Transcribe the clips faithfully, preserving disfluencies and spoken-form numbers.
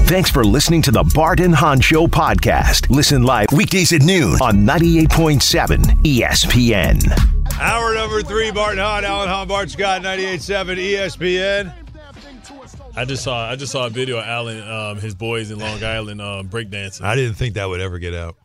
Thanks for listening to the Bart and Hahn Show podcast. Listen live weekdays at noon on ninety-eight point seven E S P N. Hour number three, Bart and Hahn, Alan Hahn, Bart Scott, ninety-eight point seven E S P N. I just saw I just saw a video of Alan, um, his boys in Long Island um, breakdancing. I didn't think that would ever get out.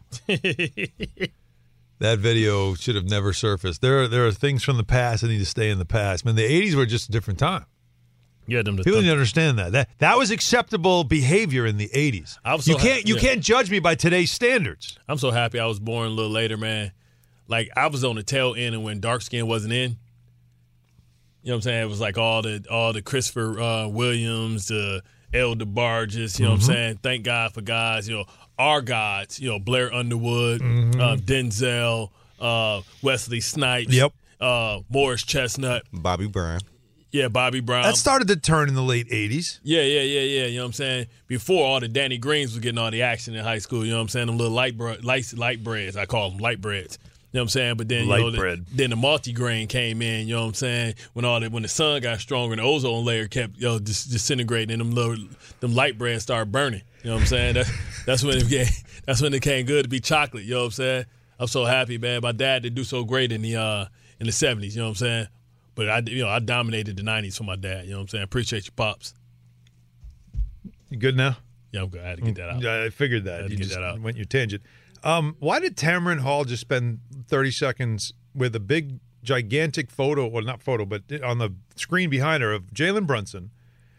That video should have never surfaced. There are, there are things from the past that need to stay in the past. Man, the eighties were just a different time. Yeah, them People didn't understand that. That that was acceptable behavior in the eighties. I was so you can't ha- you yeah. can't judge me by today's standards. I'm so happy I was born a little later, man. Like, I was on the tail end and when dark skin wasn't in. You know what I'm saying? It was like all the all the Christopher uh, Williams, the El DeBarges, you know mm-hmm. what I'm saying? Thank God for guys, you know, our gods, you know, Blair Underwood, mm-hmm. uh, Denzel, uh, Wesley Snipes, yep. uh, Morris Chestnut. Bobby Brown. Yeah, Bobby Brown. That started to turn in the late eighties. Yeah, yeah, yeah, yeah. You know what I'm saying? Before all the Danny Greens was getting all the action in high school, you know what I'm saying? Them little light, bre- light, light breads, I call them light breads. You know what I'm saying? But then, you light know, bread. The, then the multi-grain came in, you know what I'm saying? When all the, when the sun got stronger and the ozone layer kept, you know, dis- disintegrating and them little, them light breads started burning. You know what I'm saying? That's, that's when it became, that's when it came good to be chocolate, you know what I'm saying? I'm so happy, man. My dad did do so great in the uh, in the seventies, you know what I'm saying? But I, you know, I dominated the nineties for my dad. You know what I'm saying? Appreciate you, pops. You good now? Yeah, I'm good. I had to get that out. Yeah, I figured that. I had to you get just that out. went your tangent. Um, why did Tamron Hall just spend thirty seconds with a big, gigantic photo, well, not photo, but on the screen behind her of Jalen Brunson?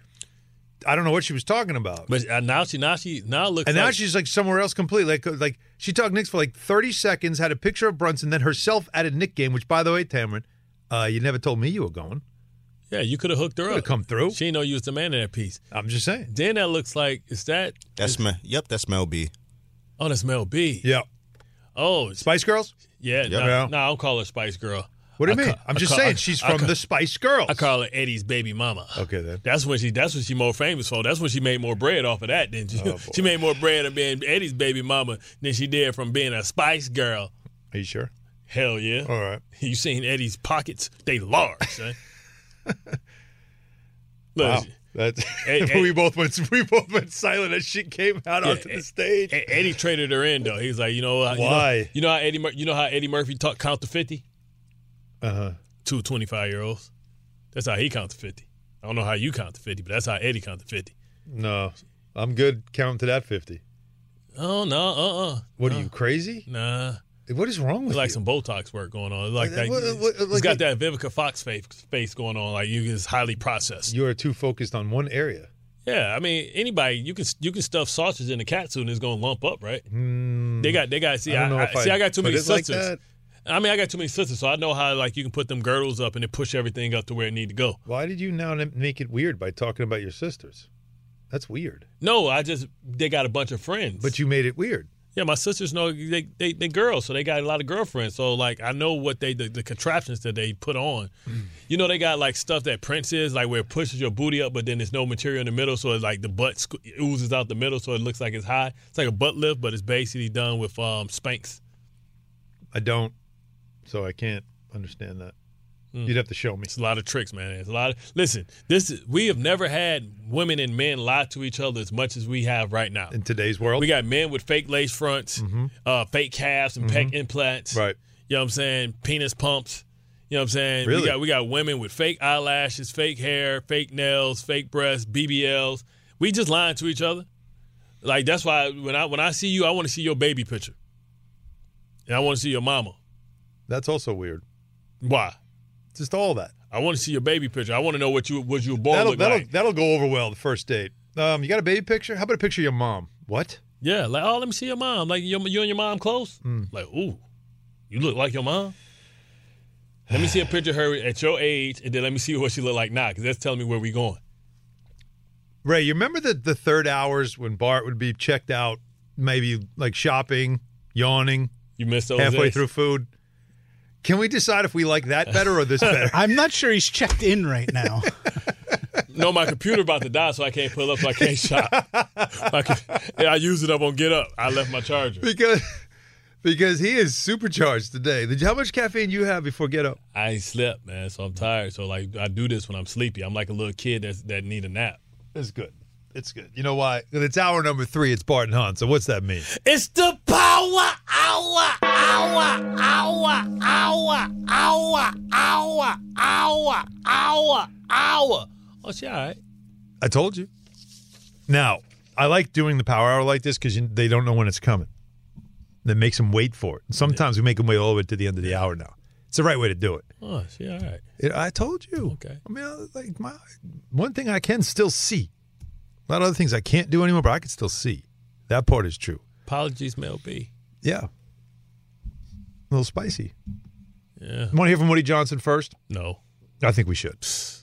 I don't know what she was talking about. But uh, now she, now she, now it looks and like, now she's like somewhere else completely. Like, like she talked Knicks for like thirty seconds, had a picture of Brunson, then herself at a Knick game. Which, by the way, Tamron, uh, you never told me you were going. Yeah, you could have hooked her Could up. have come through. She didn't know you was the man of that piece. I'm just saying. Then that looks like, is that? That's is, Mel. Yep, that's Mel B. Oh, that's Mel B. Yeah. Oh, Spice Girls? yeah. Yep. No, Yeah. no, I don't call her Spice Girl. What do you I mean? ca- I'm I just ca- saying I- she's I from ca- the Spice Girls. I call her Eddie's baby mama. Okay, then. That's when she. That's what she more famous for. That's when she made more bread off of that. Than she, Oh, boy. she made more bread of being Eddie's baby mama than she did from being a Spice Girl. Are you sure? Hell yeah. All right. You seen Eddie's pockets? They large, son. Look, Wow. That's, Ed- Ed- we both went. We both went silent as she came out Yeah, onto the Ed- stage. Ed- Eddie traded her in though. He's like, you know, uh, Why? You know, you know how Eddie, Mur- you know how Eddie Murphy talk, count to fifty? Uh huh. Two twenty-five year olds. That's how he count to fifty. I don't know how you count to fifty, but that's how Eddie count to fifty. No, I'm good counting to that fifty. Oh no, uh, uh What no. are you crazy? Nah, What is wrong with it's like you? some Botox work going on. It's like that. What- what- He's like got a- that Vivica Fox face, face going on. Like you is highly processed. You are too focused on one area. Yeah, I mean anybody you can you can stuff sausage in a cat suit and it's gonna lump up, right? Mm, They got they got see I I, don't know I, if see I'd I got too put many it like sisters. that. I mean I got too many sisters, so I know how like you can put them girdles up and it push everything up to where it need to go. Why did you now make it weird by talking about your sisters? That's weird. No, I just they got a bunch of friends. But you made it weird. Yeah, my sisters know they they they girls, so they got a lot of girlfriends. So like I know what they the, the contraptions that they put on. You know they got like stuff that Prince is like where it pushes your booty up, but then there's no material in the middle, so it's like the butt sco- oozes out the middle, so it looks like it's high. It's like a butt lift, but it's basically done with um Spanx. I don't, so I can't understand that. Mm. You'd have to show me. It's a lot of tricks, man. It's a lot of listen. This is, we have never had women and men lie to each other as much as we have right now. In today's world? We got men with fake lace fronts, Mm-hmm. uh, fake calves and pec implants. Right. You know what I'm saying? Penis pumps. You know what I'm saying? Really? We got we got women with fake eyelashes, fake hair, fake nails, fake breasts, B B Ls. We just lying to each other. Like that's why when I when I see you, I want to see your baby picture. And I want to see your mama. That's also weird. Why? Just all that. I want to see your baby picture. I want to know what you what you were born That'll look that'll like. that'll go over well the first date. Um, you got a baby picture? How about a picture of your mom? What? Yeah, like oh, let me see your mom. Like you, you and your mom close. Mm. Like ooh, you look like your mom. Let me see a picture of her at your age, and then let me see what she look like now, because that's telling me where we going. Ray, you remember the the third hours when Bart would be checked out, maybe like shopping, yawning, You missed those halfway days? through food? Can we decide if we like that better or this better? I'm not sure he's checked in right now. No, my computer about to die, so I can't pull up, so I can't shop. My co- yeah, I used it up on Get Up. I left my charger. because because he is supercharged today. Did you, how much caffeine you have before get up? I ain't slept, man, so I'm tired. So like, I do this when I'm sleepy. I'm like a little kid that's, that need a nap. That's good. It's good. You know why? It's hour number three. It's Bart and Hahn. So what's that mean? It's the power hour, hour, hour, hour, hour, hour, hour, hour, hour. Oh, she all right. I told you. Now, I like doing the power hour like this because they don't know when it's coming. That makes them wait for it. And sometimes we make them wait all the way to the end of the hour now. It's the right way to do it. Oh, she all right. It, I told you. Okay. I mean, I- like my one thing I can still see. A lot of other things I can't do anymore, but I can still see. That part is true. Apologies, Mel B. Yeah. A little spicy. Yeah. Want to hear from Woody Johnson first? No. I think we should.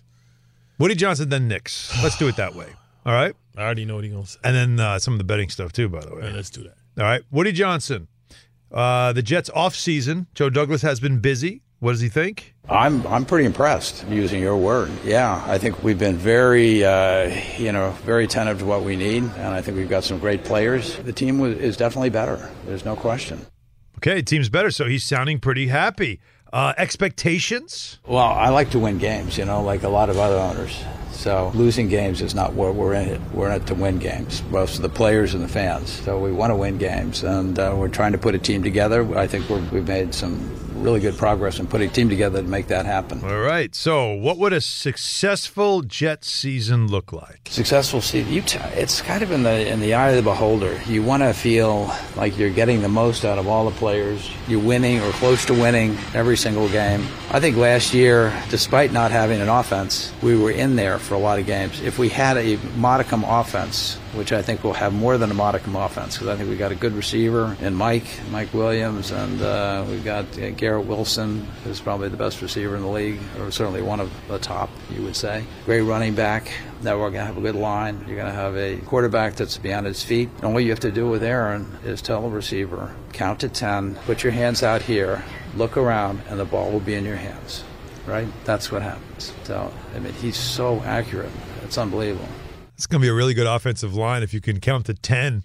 Woody Johnson, then Knicks. Let's do it that way. All right? I already know what he's going to say. And then uh, some of the betting stuff, too, by the way. Man, let's do that. All right. Woody Johnson. Uh, the Jets off season. Joe Douglas has been busy. What does he think? I'm I'm pretty impressed, using your word. Yeah, I think we've been very, uh, you know, very attentive to what we need, and I think we've got some great players. The team was, is definitely better. There's no question. Okay, team's better, so he's sounding pretty happy. Uh, expectations? Well, I like to win games, you know, like a lot of other owners. So losing games is not what we're in it. We're in it to win games, both the players and the fans. So we want to win games, and uh, we're trying to put a team together. I think we're, we've made some really good progress in putting a team together to make that happen. All right. So, what would a successful Jets season look like? Successful season, you t- it's kind of in the in the eye of the beholder. You want to feel like you're getting the most out of all the players. You're winning or close to winning every single game. I think last year, despite not having an offense, we were in there for a lot of games. If we had a modicum offense, which I think we'll have more than a modicum offense, because I think we got a good receiver in Mike, Mike Williams, and uh, we've got uh, Garrett Wilson, who's probably the best receiver in the league, or certainly one of the top, you would say. Great running back. Now we're going to have a good line. You're going to have a quarterback that's beyond his feet. And all you have to do with Aaron is tell the receiver, count to ten, put your hands out here, look around, and the ball will be in your hands. Right? That's what happens. So, I mean, he's so accurate. It's unbelievable. It's going to be a really good offensive line if you can count to ten.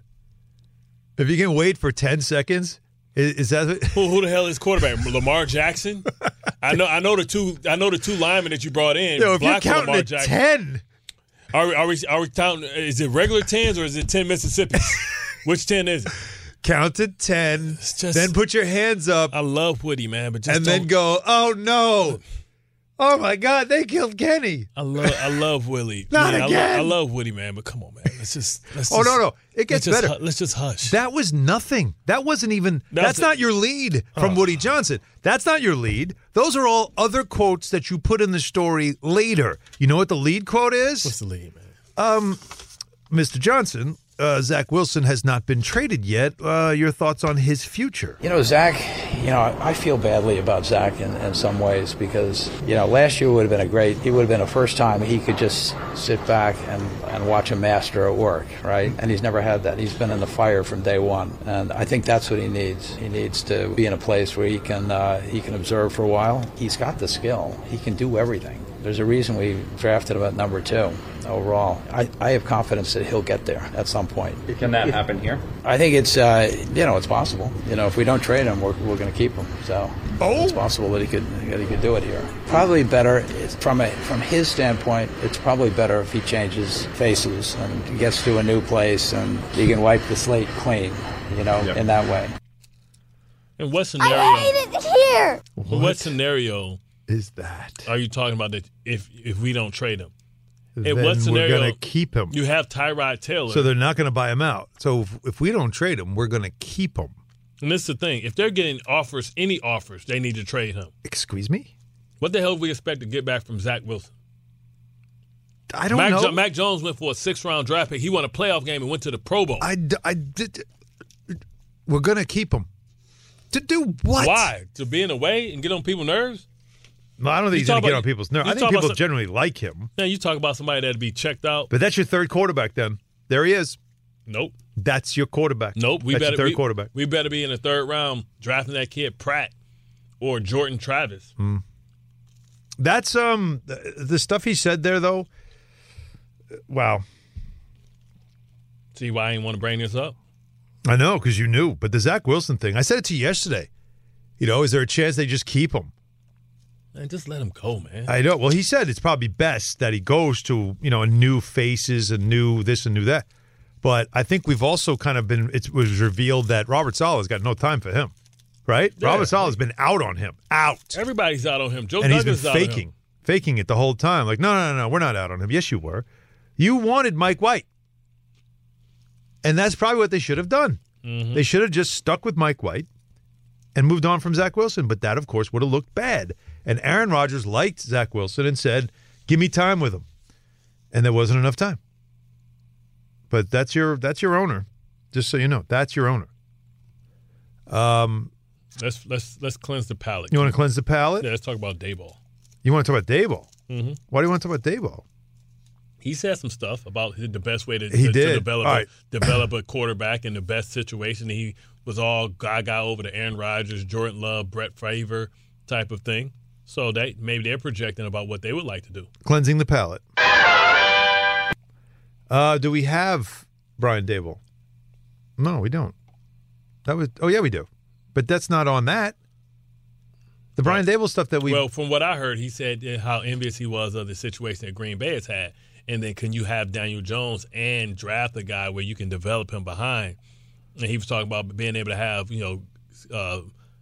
If you can wait for ten seconds, is, is that what? Who, who the hell is quarterback? Lamar Jackson? I know I know the two I know the two linemen that you brought in. No, if you're Black and counting Lamar to Jackson. ten. Are we, are we are we counting? Is it regular tens or is it ten Mississippis? Which ten is it? Count to ten, just- then put your hands up, I love Woody, man, but just and then don't- go, oh, no. Oh, my God, they killed Kenny. I love I love Willie. Not man, I, again. lo- I love Woody, man, but come on, man. Let's just let's Oh, just, no, no. It gets let's just better. hu- let's just hush. That was nothing. That wasn't even, That's that's it. not your lead from Oh. Woody Johnson. That's not your lead. Those are all other quotes that you put in the story later. You know what the lead quote is? What's the lead, man? Um, Mister Johnson, uh, Zach Wilson has not been traded yet. Uh, your thoughts on his future? You know, Zach, you know, I feel badly about Zach in, in some ways because, you know, last year would have been a great, it would have been a first time he could just sit back and, and watch a master at work, right? And he's never had that. He's been in the fire from day one. And I think that's what he needs. He needs to be in a place where he can, uh, he can observe for a while. He's got the skill. He can do everything. There's a reason we drafted him at number two overall. I, I have confidence that he'll get there at some point. Can that happen here? I think it's, uh, you know, it's possible. You know, if we don't trade him, we're, we're going to keep him. So Oh. it's possible that he could that he could do it here. Probably better it's from a from his standpoint. It's probably better if he changes faces and gets to a new place and he can wipe the slate clean. You know, Yep. in that way. In what scenario? I hate it here. in what scenario Is that? are you talking about that if if we don't trade him? In Then what scenario we're going to keep him. You have Tyrod Taylor. So they're not going to buy him out. So if, if we don't trade him, we're going to keep him. and this is the thing. If they're getting offers, any offers, they need to trade him. Excuse me? What the hell do we expect to get back from Zach Wilson? I don't Mac, know. Jo- Mac Jones went for a six-round draft pick. He won a playoff game and went to the Pro Bowl. I, d- I did. We're going to keep him. To do what? Why? To be in the way and get on people's nerves? No, I don't think You he's going talk to get about- on people's nerves. you I think talk about people some- generally like him. Now, you talk about somebody that'd be checked out. But that's your third quarterback then. There he is. Nope. That's your quarterback. Nope. We that's better your third we, quarterback. We better be in the third round drafting that kid Pratt or Jordan Travis. Mm. That's um the, the stuff he said there though. Wow. See why I didn't want to bring this up? I know because you knew, but the Zach Wilson thing. I said it to you yesterday. You know, is there a chance they just keep him? Man, just let him go, man. I know. Well, he said it's probably best that he goes to, you know, a new faces and new this and new that. But I think we've also kind of been, it was revealed that Robert Saleh's got no time for him, right? Yeah. Robert Saleh's been out on him. Out. Everybody's out on him. Joe and Douglas he's is been out on him. faking, faking it the whole time. Like, no, no, no, no, we're not out on him. Yes, you were. You wanted Mike White. And that's probably what they should have done. Mm-hmm. They should have just stuck with Mike White and moved on from Zach Wilson. But that, of course, would have looked bad. And Aaron Rodgers liked Zach Wilson and said, give me time with him. And there wasn't enough time. But that's your that's your owner. Just so you know, that's your owner. Um, let's let's let's cleanse the palate. You want to cleanse the palate? Yeah, let's talk about Daboll. You want to talk about Daboll? Mm-hmm. Why do you want to talk about Daboll? He said some stuff about the best way to, he to, did. to develop, right. a, develop a quarterback in the best situation. He was all gaga over to Aaron Rodgers, Jordan Love, Brett Favre type of thing. So they maybe they're projecting about what they would like to do. Cleansing the palate. Uh, do we have Brian Daboll? No, we don't. That was oh yeah, we do, but that's not on that. The Brian Daboll stuff that we well, from what I heard, he said how envious he was of the situation that Green Bay has had, and then can you have Daniel Jones and draft a guy where you can develop him behind? And he was talking about being able to have you know uh,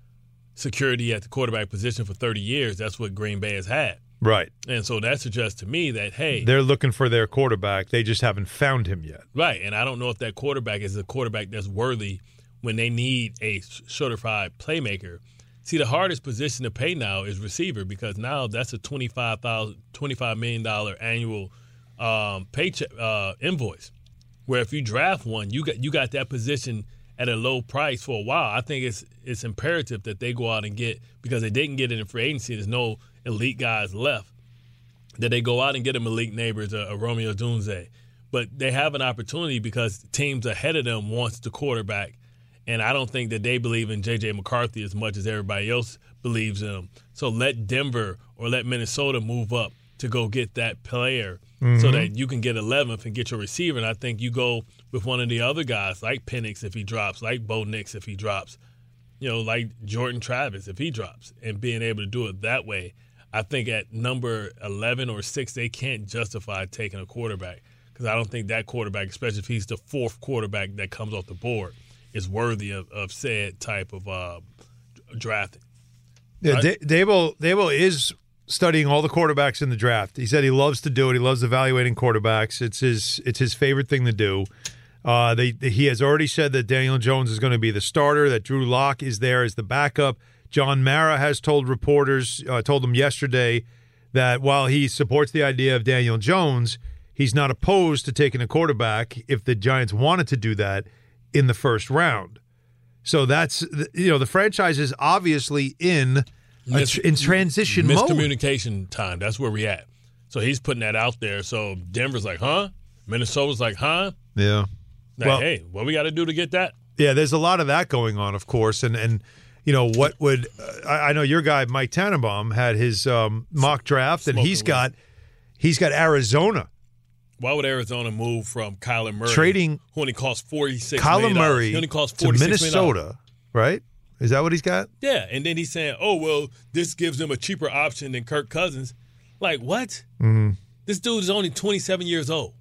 security at the quarterback position for thirty years. That's what Green Bay has had. Right. And so that suggests to me that, hey. They're looking for their quarterback. They just haven't found him yet. Right. And I don't know if that quarterback is a quarterback that's worthy when they need a certified playmaker. See, the hardest position to pay now is receiver because now that's a twenty-five thousand dollars, twenty-five million dollars annual um, paycheck uh, invoice. Where if you draft one, you got you got that position at a low price for a while. I think it's it's imperative that they go out and get, because they didn't get it in free agency, there's no elite guys left, that they go out and get a Malik Neighbors, a, a Romeo Dunze. But they have an opportunity because teams ahead of them wants the quarterback. And I don't think that they believe in J J McCarthy as much as everybody else believes in him. So let Denver or let Minnesota move up to go get that player mm-hmm. so that you can get eleventh and get your receiver. And I think you go with one of the other guys like Penix if he drops, like Bo Nix if he drops, you know, like Jordan Travis if he drops, and being able to do it that way. I think at number eleven or six, they can't justify taking a quarterback because I don't think that quarterback, especially if he's the fourth quarterback that comes off the board, is worthy of, of said type of uh, drafting. Yeah, right? D- Daboll, Daboll is studying all the quarterbacks in the draft. He said he loves to do it. He loves evaluating quarterbacks. It's his it's his favorite thing to do. Uh, they, he has already said that Daniel Jones is going to be the starter, that Drew Lock is there as the backup. John Mara has told reporters, uh, told them yesterday, that while he supports the idea of Daniel Jones, he's not opposed to taking a quarterback if the Giants wanted to do that in the first round. So that's, you know, the franchise is obviously in a tr- in transition mode. Miscommunication time. That's where we at. So he's putting that out there. So Denver's like, huh? Minnesota's like, huh? Yeah. Like, well, hey, what we got to do to get that? Yeah, there's a lot of that going on, of course, and and. You know, what would uh, – I know your guy, Mike Tannenbaum, had his um, mock draft, and he's got he's got Arizona. Why would Arizona move from Kyler Murray, trading who only costs forty-six Kyler million dollars? Murray He only costs to forty-six Minnesota, right? Is that what he's got? Yeah, and then he's saying, oh, well, this gives him a cheaper option than Kirk Cousins. Like, what? Mm-hmm. This dude is only twenty-seven years old.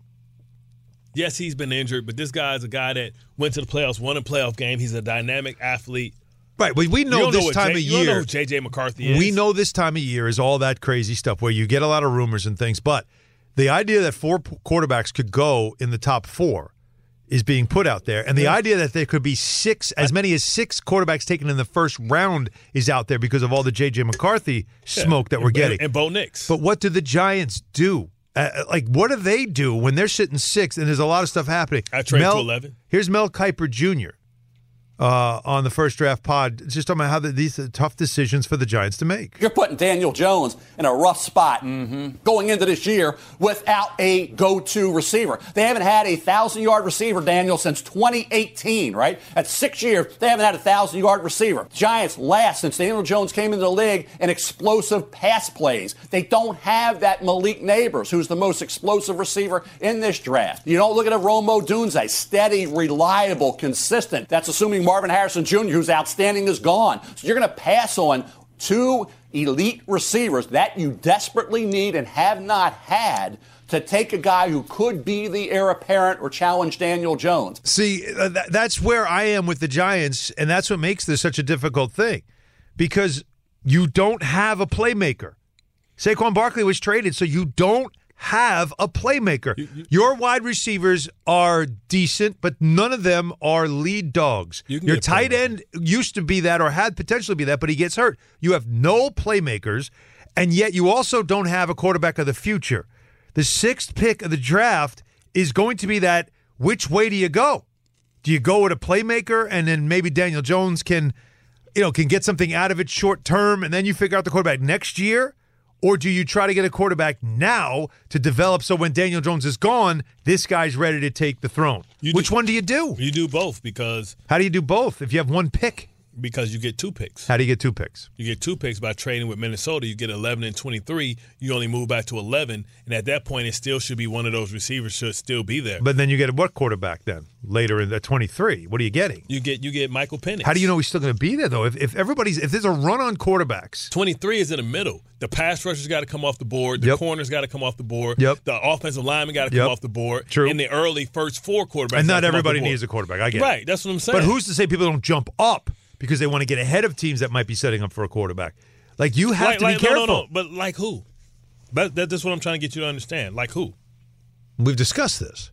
Yes, he's been injured, but this guy is a guy that went to the playoffs, won a playoff game. He's a dynamic athlete. Right, we, we know this know time J- of you year. You don't know who J J McCarthy is. We know this time of year is all that crazy stuff where you get a lot of rumors and things. But the idea that four p- quarterbacks could go in the top four is being put out there. And the yeah. idea that there could be six, as many as six quarterbacks taken in the first round is out there because of all the J J McCarthy smoke yeah. that we're and, getting. And Bo Nix. But what do the Giants do? Uh, like, what do they do when they're sitting sixth and there's a lot of stuff happening? I trade Mel, to eleven. Here's Mel Kiper Junior Uh, on the First Draft Pod, just talking about how the, these are tough decisions for the Giants to make. You're putting Daniel Jones in a rough spot mm-hmm. going into this year without a go-to receiver. They haven't had a thousand-yard receiver, Daniel, since twenty eighteen, right? At six years, they haven't had a thousand-yard receiver. Giants last since Daniel Jones came into the league in explosive pass plays. They don't have that Malik Neighbors, who's the most explosive receiver in this draft. You don't look at a Romo Dunze, steady, reliable, consistent. That's assuming Marvin Harrison Junior, who's outstanding, is gone. So you're going to pass on two elite receivers that you desperately need and have not had to take a guy who could be the heir apparent or challenge Daniel Jones. See, uh, th- that's where I am with the Giants, and that's what makes this such a difficult thing, because you don't have a playmaker. Saquon Barkley was traded, so you don't have a playmaker. You, you, Your wide receivers are decent, but none of them are lead dogs. You Your tight end used to be that or had potentially be that, but he gets hurt. You have no playmakers, and yet you also don't have a quarterback of the future. The sixth pick of the draft is going to be that, which way do you go? Do you go with a playmaker and then maybe Daniel Jones can, you know, can get something out of it short term and then you figure out the quarterback next year? Or do you try to get a quarterback now to develop so when Daniel Jones is gone, this guy's ready to take the throne? You Which do, one do you do? You do both because... How do you do both if you have one pick? Because you get two picks. How do you get two picks? You get two picks by trading with Minnesota. You get eleven and twenty-three. You only move back to eleven. And at that point, it still should be one of those receivers should still be there. But then you get what quarterback then? Later in the twenty-three. What are you getting? You get you get Michael Penix. How do you know he's still going to be there, though? If, if everybody's – if there's a run on quarterbacks. twenty-three is in the middle. The pass rushers got to come off the board. The Yep. corners got to come off the board. Yep. The offensive lineman got to come Yep. off the board. True. In the early first four quarterbacks. And not gotta come off the everybody board. needs a quarterback. I get Right. it. That's what I'm saying. But who's to say people don't jump up because they want to get ahead of teams that might be setting up for a quarterback? Like, you have like, to like, be careful. No, no, no. But like who? That, that, that's what I'm trying to get you to understand. Like who? We've discussed this.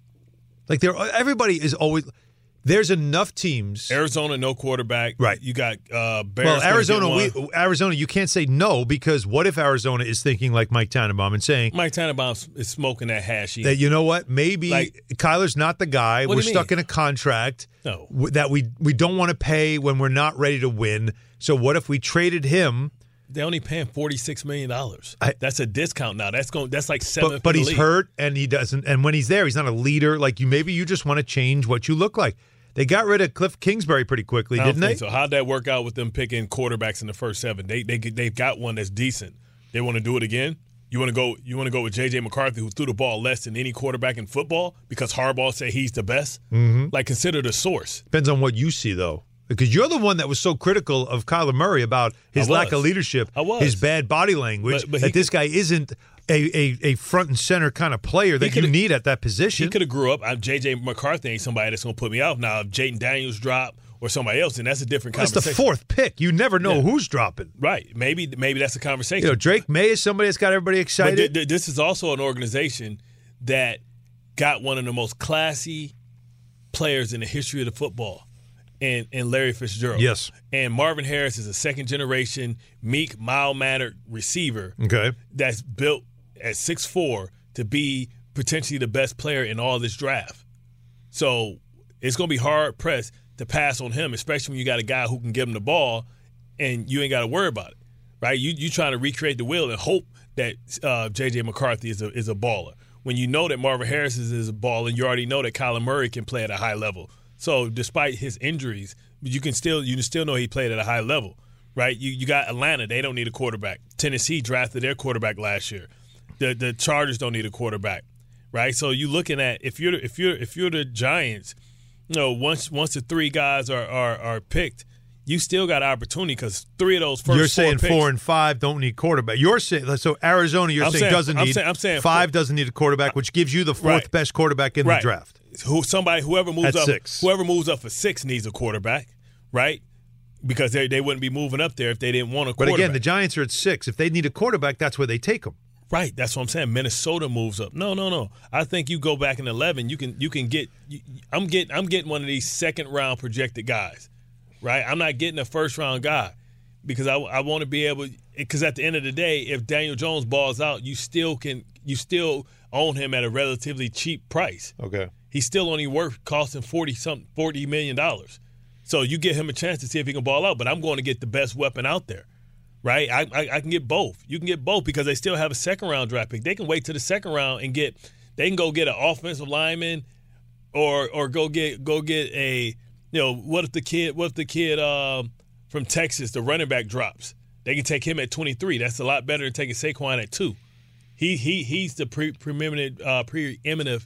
Like, there, everybody is always – there's enough teams. Arizona, no quarterback. Right. You got uh, Bears. Well, Arizona, we, we, Arizona, you can't say no because what if Arizona is thinking like Mike Tannenbaum and saying Mike Tannenbaum is smoking that hashy. that, you know what, maybe Like- Kyler's not the guy. What We're do you stuck mean? in a contract No. w- that we, we don't want to pay when we're not ready to win. So what if we traded him? They only paying forty-six million dollars. I- That's a discount now. That's going. That's like seven. But, but he's hurt and he doesn't. And when he's there, he's not a leader. Like you, maybe you just want to change what you look like. They got rid of Cliff Kingsbury pretty quickly, I don't didn't they? think so how'd that work out with them picking quarterbacks in the first seven? They they they've got one that's decent. They want to do it again. You want to go? You want to go with J J McCarthy, who threw the ball less than any quarterback in football because Harbaugh said he's the best? Mm-hmm. Like consider the source. Depends on what you see, though. Because you're the one that was so critical of Kyler Murray about his I lack was. of leadership, I was. his bad body language, But- but that he this guy isn't a, a, a front and center kind of player that you could've- need at that position. He could have grew up. I'm J J McCarthy ain't somebody that's gonna put me out. Now if Jayden Daniels drop or somebody else, then that's a different That's conversation. the fourth pick. You never know Yeah. who's dropping. Right? Maybe maybe that's a conversation. You know, Drake May is somebody that's got everybody But excited. th- th- this is also an organization that got one of the most classy players in the history of the football, and, and Larry Fitzgerald. Yes. And Marvin Harris is a second generation, meek, mild mannered receiver okay. that's built at six foot four to be potentially the best player in all this draft. So it's going to be hard pressed to pass on him, especially when you got a guy who can give him the ball and you ain't got to worry about it, right? You you trying to recreate the wheel and hope that uh, J J McCarthy is a is a baller. When you know that Marvin Harris is, is a baller, and you already know that Kyler Murray can play at a high level. So despite his injuries, you can still you can still know he played at a high level, right? You you got Atlanta; they don't need a quarterback. Tennessee drafted their quarterback last year. The the Chargers don't need a quarterback, right? So you looking at if you're if you're if you're the Giants, you know once once the three guys are are, are picked, you still got opportunity because three of those first You're saying four, four picks, and five don't need quarterback. You're saying so Arizona. You're I'm saying, saying- doesn't I'm need. saying- I'm saying five four. doesn't need a quarterback, which gives you the fourth Right. best quarterback in right. the draft. Who somebody whoever moves At up six. whoever moves up for six needs a quarterback, right? Because they they wouldn't be moving up there if they didn't want a But quarterback. again, the Giants are at six. If they need a quarterback, that's where they take them. Right, that's what I'm saying. Minnesota moves up. No, no, no. I think you go back in eleven. You can you can get. You, I'm getting I'm getting one of these second round projected guys, right? I'm not getting a first round guy because I, I want to be able. Because at the end of the day, if Daniel Jones balls out, you still can you still own him at a relatively cheap price. Okay. He's still only worth costing forty something forty million dollars. So you give him a chance to see if he can ball out. But I'm going to get the best weapon out there. Right, I, I I can get both. You can get both because they still have a second round draft pick. They can wait to the second round and get. They can go get an offensive lineman, or or go get go get a. You know, what if the kid? What if the kid um, from Texas, the running back, drops? They can take him at twenty-three. That's a lot better than taking Saquon at two. He he he's the pre, preeminent uh, preeminent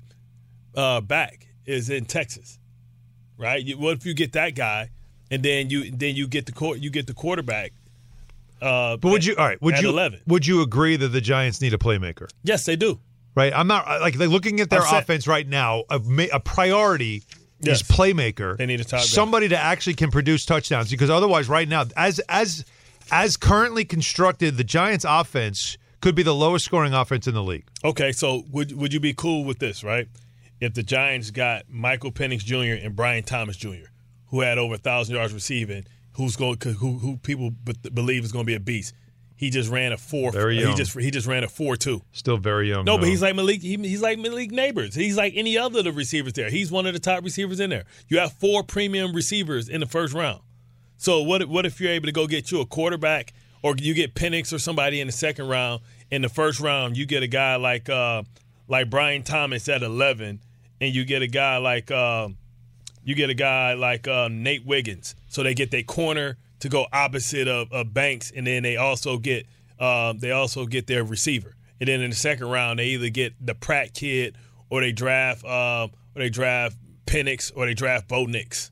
uh, back is in Texas, right? You, what if you get that guy, and then you then you get the you get the quarterback. Uh, But would you all right? Would at you eleven. would you agree that the Giants need a playmaker? Yes, they do. Right. I'm not like, like looking at their I'm set- offense right now. A, ma- a priority Yes. is playmaker. They need a top guy. somebody to actually can produce touchdowns, because otherwise, right now, as as as currently constructed, the Giants' offense could be the lowest scoring offense in the league. Okay, so would would you be cool with this, right? If the Giants got Michael Penix Junior and Brian Thomas Junior, who had over a thousand yards receiving, who's going who who people be- believe is going to be a beast. He just ran a four. Very He young. just he just ran a four two. Still very young. No, but though. he's like Malik. He, he's like Malik Neighbors. He's like any other of the receivers there. He's one of the top receivers in there. You have four premium receivers in the first round. So what? What if you're able to go get you a quarterback, or you get Penix or somebody in the second round? In the first round, you get a guy like uh, like Brian Thomas at eleven, and you get a guy like uh, you get a guy like uh, Nate Wiggins. So they get their corner to go opposite of, of Banks, and then they also get. Um, they also get their receiver, and then in the second round, they either get the Pratt kid, or they draft, um, or they draft Penix, or they draft Bo Nix.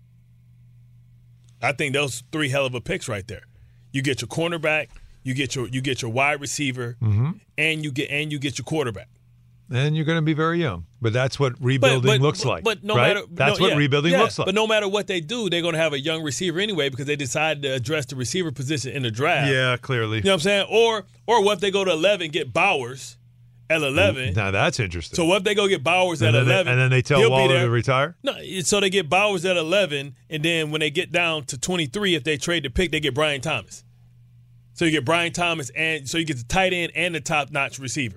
I think those three hell of a picks right there. You get your cornerback, you get your you get your wide receiver, Mm-hmm. and you get and you get your quarterback. and you're going to be very young. But that's what rebuilding looks but, like. But no right? matter that's no, what yeah, rebuilding yeah, looks like. But no matter what they do, they're going to have a young receiver anyway because they decided to address the receiver position in the draft. Yeah, clearly. You know what I'm saying? Or or what if they go to eleven, get Bowers at eleven? Now that's interesting. So what if they go get Bowers and at then they- eleven? and then they tell He'll be Waller there. to retire? No, so they get Bowers at eleven, and then when they get down to twenty-three, if they trade the pick, they get Brian Thomas. So you get Brian Thomas, and so you get the tight end and the top-notch receiver.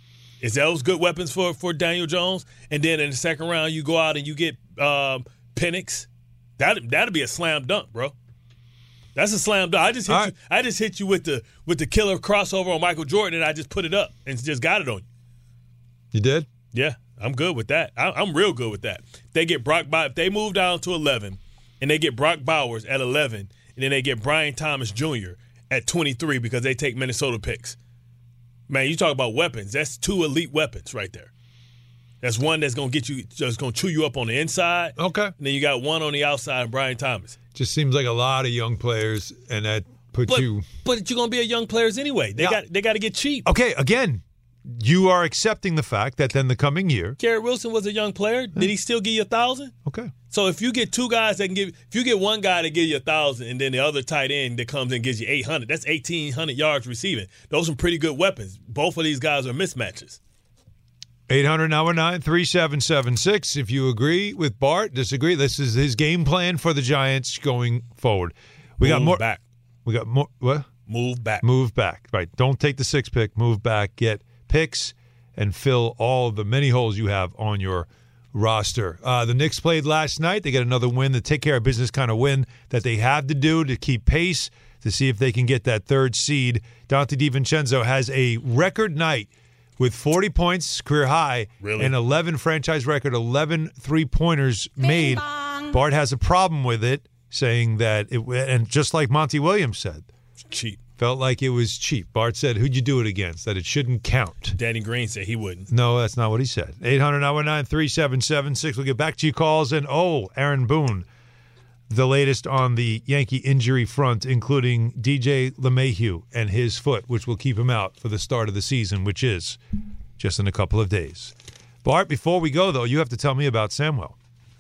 Is those good weapons for, for Daniel Jones? And then in the second round, you go out and you get um, Penix. That that'd be a slam dunk, bro. That's a slam dunk. I just hit All you. right. I just hit you with the with the killer crossover on Michael Jordan, and I just put it up and just got it on you. You did? Yeah, I'm good with that. I, I'm real good with that. They get Brock Bow- if they move down to eleven, and they get Brock Bowers at eleven, and then they get Brian Thomas Junior at twenty-three because they take Minnesota picks. Man, you talk about weapons. That's two elite weapons right there. That's one that's gonna get you, just gonna chew you up on the inside. Okay. And then you got one on the outside, Brian Thomas. Just seems like a lot of young players, and that puts But you. but you're gonna be a young players anyway. They Yeah. got they got to get cheap. Okay, again, you are accepting the fact that then the coming year. Garrett Wilson was a young player. Did he still give you a thousand? Okay. So if you get two guys that can give, if you get one guy that gives you a thousand, and then the other tight end that comes in and gives you eight hundred, that's eighteen hundred yards receiving. Those are pretty good weapons. Both of these guys are mismatches. eight hundred nine nine three seven seven six. If you agree with Bart, disagree. This is his game plan for the Giants going forward. We got Move more. back. We got more. What? Move back. Move back. Right. Don't take the six pick. Move back. Get picks and fill all the many holes you have on your roster. Uh, the Knicks played last night. They get another win, the take care of business kind of win that they have to do to keep pace to see if they can get that third seed. Dante DiVincenzo has a record night with forty points, career high, Really? and eleven franchise record, eleven three-pointers made. Bart has a problem with it, saying that it, and just like Monty Williams said, Cheap. felt like it was cheap. Bart said, who'd you do it against? That it shouldn't count. Danny Green said he wouldn't. No, that's not what he said. eight hundred nine nine three seven seven six. We'll get back to your calls. And, oh, Aaron Boone, the latest on the Yankee injury front, including D J LeMahieu and his foot, which will keep him out for the start of the season, which is just in a couple of days. Bart, before we go, though, you have to tell me about Samwell.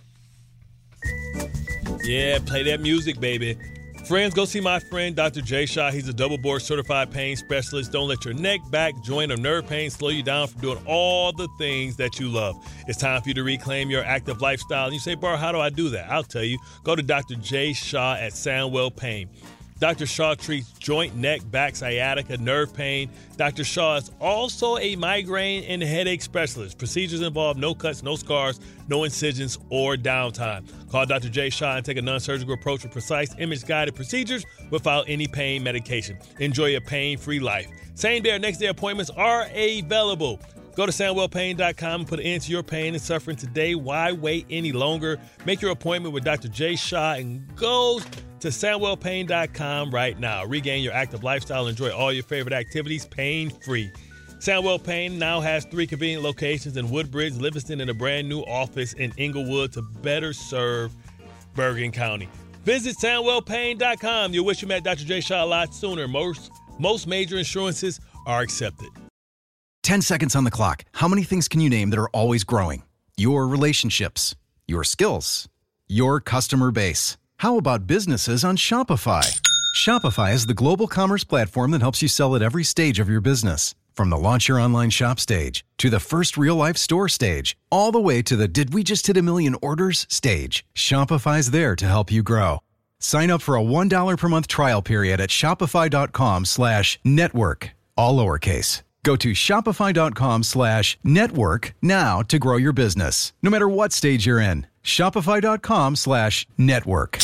Yeah, play that music, baby. Friends, go see my friend, Doctor Jay Shaw. He's a double board certified pain specialist. Don't let your neck, back, joint, or nerve pain slow you down from doing all the things that you love. It's time for you to reclaim your active lifestyle. And you say, Bar, how do I do that? I'll tell you. Go to Doctor Jay Shaw at Soundwell Pain. Doctor Shaw treats joint, neck, back, sciatica, nerve pain. Doctor Shaw is also a migraine and headache specialist. Procedures involve no cuts, no scars, no incisions, or downtime. Call Doctor Jay Shaw and take a non-surgical approach with precise image-guided procedures without any pain medication. Enjoy a pain-free life. Same-day or next-day appointments are available. Go to soundwell pain dot com and put an end to your pain and suffering today. Why wait any longer? Make your appointment with Doctor Jay Shaw and go to soundwell pain dot com right now. Regain your active lifestyle and enjoy all your favorite activities pain-free. Soundwell Pain now has three convenient locations in Woodbridge, Livingston, and a brand new office in Inglewood to better serve Bergen County. Visit Sandwell Pain dot com. You'll wish you met Doctor J. Shaw a lot sooner. Most, most major insurances are accepted. Ten seconds on the clock. How many things can you name that are always growing? Your relationships, your skills, your customer base. How about businesses on Shopify? Shopify is the global commerce platform that helps you sell at every stage of your business. From the launch your online shop stage, to the first real-life store stage, all the way to the did we just hit a million orders stage. Shopify's there to help you grow. Sign up for a one dollar per month trial period at shopify.com slash network, all lowercase. Go to shopify.com slash network now to grow your business, no matter what stage you're in. Shopify.com slash network.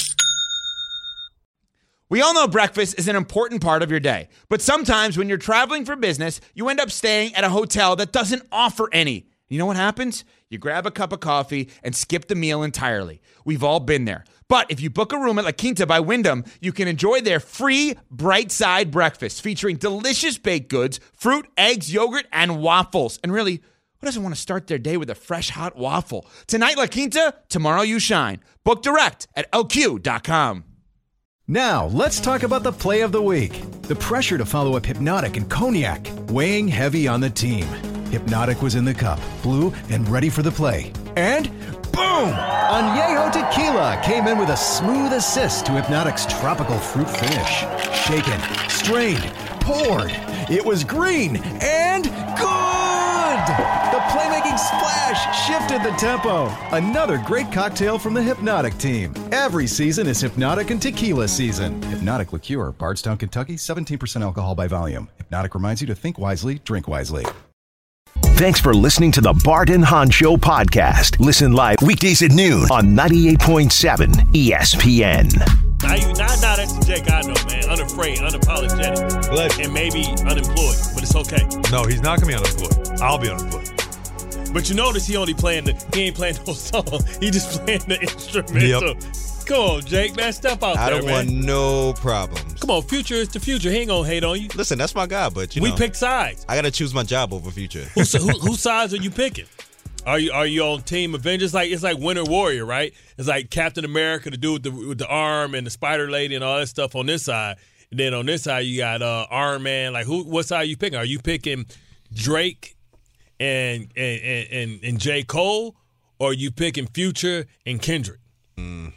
We all know breakfast is an important part of your day, but sometimes when you're traveling for business, you end up staying at a hotel that doesn't offer any. You know what happens? You grab a cup of coffee and skip the meal entirely. We've all been there. But if you book a room at La Quinta by Wyndham, you can enjoy their free Bright Side breakfast featuring delicious baked goods, fruit, eggs, yogurt, and waffles. And really, who doesn't want to start their day with a fresh, hot waffle? Tonight, La Quinta, tomorrow you shine. Book direct at L Q dot com. Now, let's talk about the play of the week. The pressure to follow up Hypnotic and Cognac, weighing heavy on the team. Hypnotic was in the cup, blue, and ready for the play. And boom! Añejo Tequila came in with a smooth assist to Hypnotic's tropical fruit finish. Shaken, strained, poured. It was green and good! The playmaking splash shifted the tempo. Another great cocktail from the Hypnotic team. Every season is Hypnotic and Tequila season. Hypnotic Liqueur, Bardstown, Kentucky, seventeen percent alcohol by volume. Hypnotic reminds you to think wisely, drink wisely. Thanks for listening to the Bart and Hahn Show podcast. Listen live weekdays at noon on ninety-eight point seven E S P N. Now, you, now, now that's the Jake I know, man. Unafraid, unapologetic, Bless. and maybe unemployed, but it's okay. No, he's not going to be unemployed. I'll be unemployed. But you notice he only playing the, he ain't playing no song. He just playing the instrumental. Yep. Come on, Jake, man, step out I there, don't man. want no problems. Come on, Future is the future. He ain't gonna hate on you. Listen, that's my guy, but you we know, pick sides. I gotta choose my job over Future. Whose who, whose sides are you picking? Are you are you on Team Avengers? Like it's like Winter Warrior, right? It's like Captain America, the dude with the, with the arm and the Spider Lady and all that stuff on this side. And then on this side you got uh, Iron Man. Like who? What side are you picking? Are you picking Drake and and and, and, and J. Cole, or are you picking Future and Kendrick? Mm.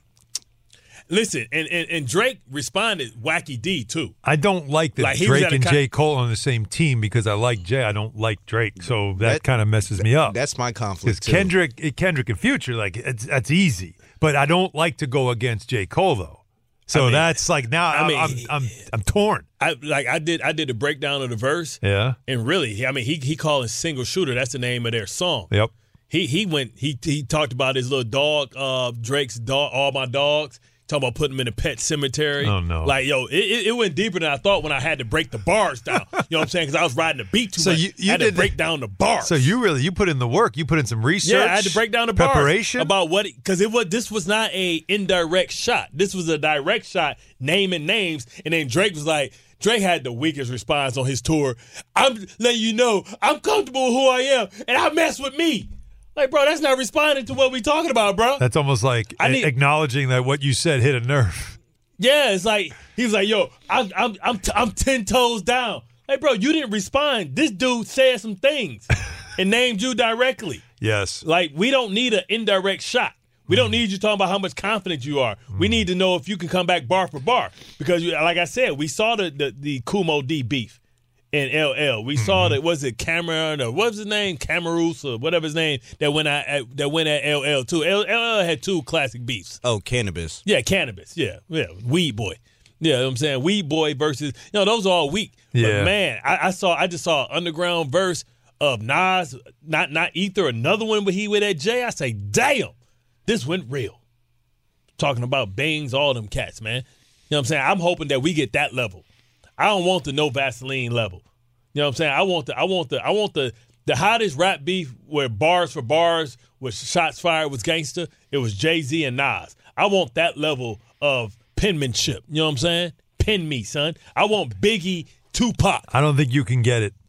Listen, and, and, and Drake responded wacky D too. I don't like that Like, he was Drake at a and con- J. Cole on the same team because I like Jay. I don't like Drake, so that, That- kind of messes me up. That's my Because conflict too. Kendrick, Kendrick and Future, like it's, that's easy. But I don't like to go against J. Cole though. So I mean- that's like now I I mean, am I'm, I'm I'm torn. I like I did I did a breakdown of the verse. Yeah. And really, I mean, he he called it Single Shooter. That's the name of their song. Yep. He he went he he talked about his little dog, uh, Drake's dog, all my dogs. Talking about putting them in a pet cemetery. Oh, no. Like, yo, it, it, it went deeper than I thought when I had to break the bars down. You know what I'm saying? Because I was riding the beat too So much. you- you I had to did break the- down the bars. So you really you put in the work. You put in some research. Yeah, I had to break down the bars preparation about what because it was this was not a indirect shot. This was a direct shot, naming names, and then Drake was like, Drake had the weakest response on his tour. I'm letting you know I'm comfortable with who I am, and I mess with me. Like, bro, that's not responding to what we talking about, bro. That's almost like I need- acknowledging that what you said hit a nerve. Yeah, it's like he was like, "Yo, I'm I'm I'm t- I'm ten toes down." Hey, bro, you didn't respond. This dude said some things and named you directly. Yes. Like we don't need an indirect shot. We don't need you talking about how much confident you are. We need to know if you can come back bar for bar because, like I said, we saw the the, the Kumo D beef in L L. We saw that was it Cameron or what was his name, Camarus or whatever his name that went at, at that went at L L too. L L had two classic beefs. Oh, Cannabis. Yeah, Cannabis. Yeah, yeah, Weed Boy. Yeah, you know what I'm saying? Weed Boy versus, you know, those are all weak. Yeah. But man, I, I saw, I just saw an underground verse of Nas, not not Ether, another one where he with that Jay. I say, damn, this went real. Talking about bangs, all them cats, man. You know what I'm saying? I'm hoping that we get that level. I don't want the no Vaseline level. You know what I'm saying? I want the, I want the, I want the, the hottest rap beef where bars for bars, where shots fired was gangster. It was Jay-Z and Nas. I want that level of penmanship. You know what I'm saying? Pen me, son. I want Biggie, Tupac. I don't think you can get it.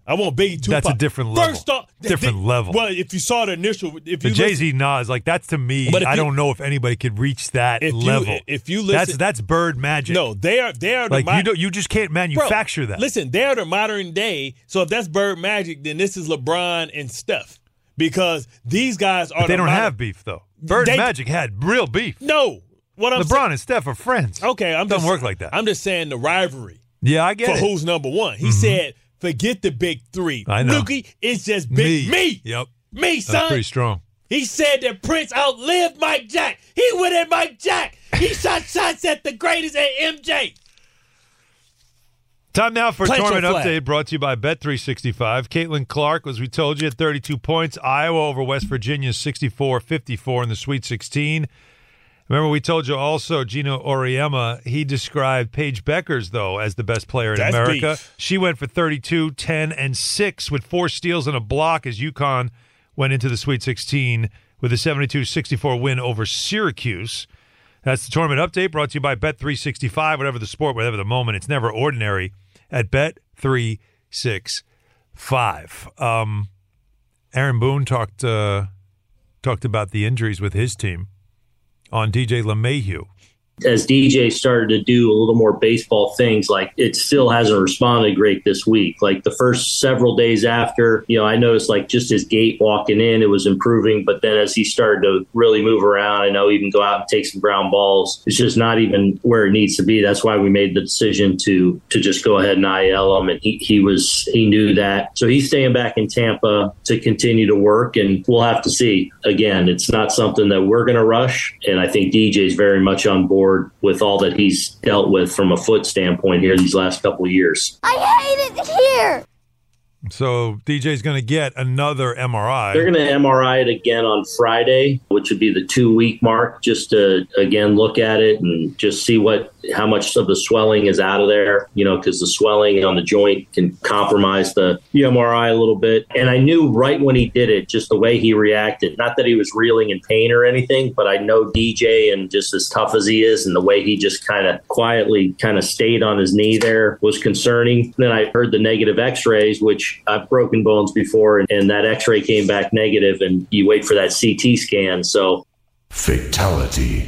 I want Biggie Tupac. That's a different level. First off, different they, level. Well, if you saw the initial, if the you Jay Z Nas, like that's to me, But if I you- don't know if anybody could reach that if level. You, if you listen, that's that's bird magic. No, they are they are the like mo- you don't you just can't manufacture Bro, that. Listen, they're the modern day. So if that's bird magic, then this is LeBron and Steph, because these guys are. But they the don't modern- have beef though. Bird They- Magic had real beef. No, what I'm LeBron saying, and Steph are friends. okay, I'm doesn't just, work like that. I'm just saying the rivalry yeah, I get for it. who's number one. He said, "Forget the big three. I know. Lukey, it's just big me, Yep, me, that's son." pretty strong. He said that Prince outlived Mike Jack. He went at Mike Jack. He shot shots at the greatest at M J. Time now for a Plant your tournament flag. update brought to you by Bet three sixty-five. Caitlin Clark, as we told you, at thirty-two points. Iowa over West Virginia, sixty-four fifty-four in the Sweet sixteen. Remember, we told you also Gino Auriemma, he described Paige Beckers, though, as the best player in That's America. beef. She went for thirty-two, ten, and six with four steals and a block as UConn went into the Sweet sixteen with a seventy-two sixty-four win over Syracuse. That's the tournament update brought to you by Bet three sixty-five. Whatever the sport, whatever the moment, it's never ordinary at Bet three sixty-five. Um, Aaron Boone talked uh, talked about the injuries with his team on D J LeMahieu. As D J started to do a little more baseball things, like it still hasn't responded great this week. Like the first several days after, you know, I noticed like just his gait walking in, it was improving. But then as he started to really move around, I know even go out and take some ground balls, it's just not even where it needs to be. That's why we made the decision to to just go ahead and I L him. And he, he was he knew that. So he's staying back in Tampa to continue to work, and we'll have to see. Again, it's not something that we're going to rush. And I think D J's very much on board with all that he's dealt with from a foot standpoint here these last couple of years. I hate it here. So D J's going to get another M R I. They're going to M R I it again on Friday, which would be the two-week mark, just to, again, look at it and just see what how much of the swelling is out of there, you know, because the swelling on the joint can compromise the M R I a little bit. And I knew right when he did it, just the way he reacted, not that he was reeling in pain or anything, but I know D J, and just as tough as he is, and the way he just kind of quietly kind of stayed on his knee there was concerning. Then I heard the negative x-rays, which I've broken bones before, and, and that x-ray came back negative, and you wait for that C T scan. So fatality.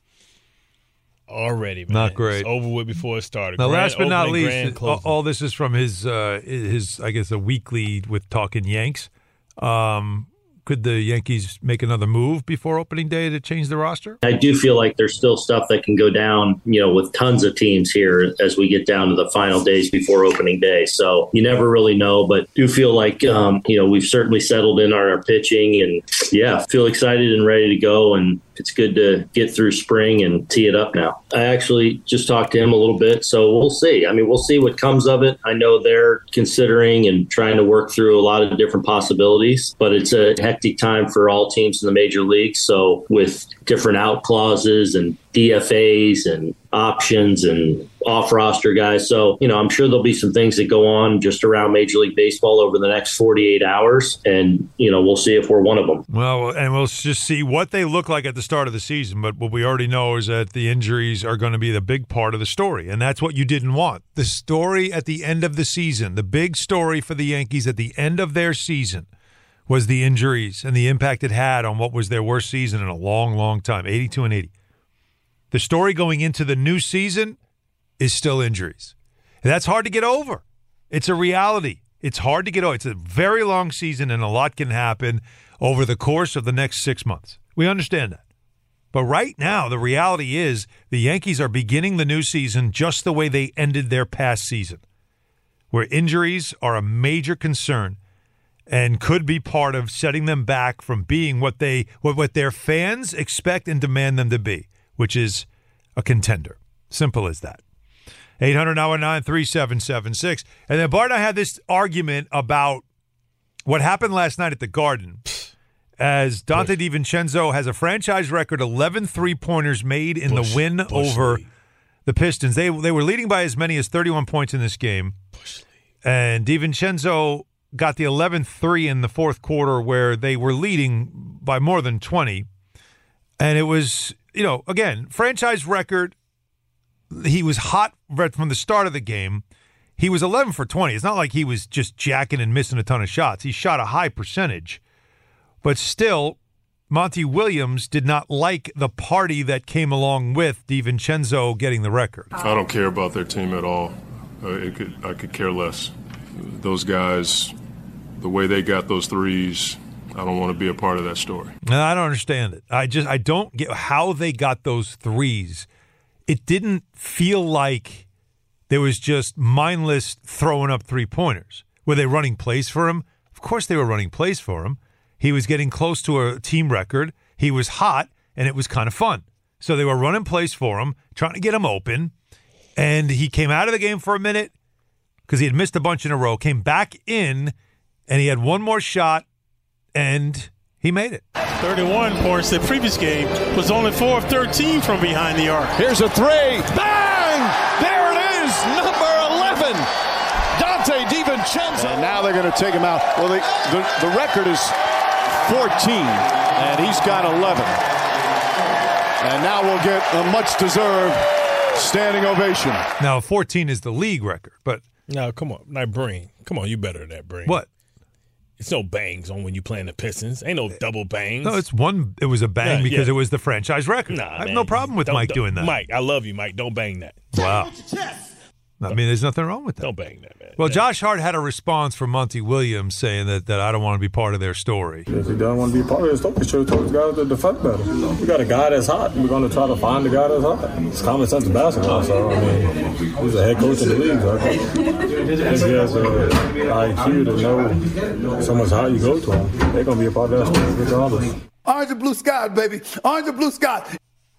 Already, man. Not great. It's over with before it started. Now, Grand last but not opening, least, grand all, closing. all this is from his, uh, his I guess, a weekly with Talking Yanks. Um, could the Yankees make another move before opening day to change the roster? I do feel like there's still stuff that can go down, you know, with tons of teams here as we get down to the final days before opening day. So you never really know, but do feel like, um, you know, we've certainly settled in on our pitching, and yeah, feel excited and ready to go. And it's good to get through spring and tee it up now. I actually just talked to him a little bit, so we'll see. I mean, we'll see what comes of it. I know they're considering and trying to work through a lot of different possibilities, but it's a hectic time for all teams in the major leagues. So with different out clauses and D F As and options and off-roster guys. So, you know, I'm sure there'll be some things that go on just around Major League Baseball over the next forty-eight hours. And, you know, we'll see if we're one of them. Well, and we'll just see what they look like at the start of the season. But what we already know is that the injuries are going to be the big part of the story. And that's what you didn't want. The story at the end of the season, the big story for the Yankees at the end of their season was the injuries and the impact it had on what was their worst season in a long, long time, eighty-two and eighty. The story going into the new season is still injuries. And that's hard to get over. It's a reality. It's hard to get over. It's a very long season, and a lot can happen over the course of the next six months. We understand that. But right now, the reality is the Yankees are beginning the new season just the way they ended their past season, where injuries are a major concern and could be part of setting them back from being what they what, what their fans expect and demand them to be, which is a contender. Simple as that. eight hundred nine nine three seven seven six. And then Bart and I had this argument about what happened last night at the Garden, as Dante DiVincenzo has a franchise record, eleven three-pointers made in Bush, the win Bush over Lee. the Pistons. They they were leading by as many as thirty-one points in this game. Bush and DiVincenzo got the eleventh three in the fourth quarter where they were leading by more than twenty. And it was, you know, again, franchise record. He was hot right from the start of the game. he was eleven for twenty. It's not like he was just jacking and missing a ton of shots. He shot a high percentage. But still, Monty Williams did not like the party that came along with DiVincenzo getting the record. I don't care about their team at all. Uh, it could, I could care less. Those guys, the way they got those threes, I don't want to be a part of that story. No, I don't understand it. I just I don't get how they got those threes. It didn't feel like there was just mindless throwing up three-pointers. Were they running plays for him? Of course they were running plays for him. He was getting close to a team record. He was hot, and it was kind of fun. So they were running plays for him, trying to get him open. And he came out of the game for a minute because he had missed a bunch in a row, came back in, and he had one more shot, and he made it. thirty-one points. The previous game was only four of thirteen from behind the arc. Here's a three. Bang! There it is, number eleven, Dante DiVincenzo. And now they're going to take him out. Well, the, the, the record is fourteen, and he's got eleven. And now we'll get a much-deserved standing ovation. Now, fourteen is the league record, but... No, come on. Like, Breen. Come on, you better than that, Breen. What? It's no bangs on when you playing the Pistons. Ain't no double bangs. No, it's one. It was a bang Yeah, because yeah. it was the franchise record. Nah, I have man. no problem with Don't- Mike don't- doing that. Mike, I love you, Mike. Don't bang that. Wow. I mean, there's nothing wrong with that. Don't bang that, man. Well, Josh Hart had a response from Monty Williams saying that, that I don't want to be part of their story. If he doesn't want to be part of this, don't be sure to tell his guys to defend better. We got a guy that's hot. We're going to try to find the guy that's hot. It's common sense of basketball. So, I mean, he's a head coach in the league. So I think he has a I Q to know someone's hot, you go to him. They're going to be a part of that story regardless. Orange and blue sky, baby. Orange and blue sky.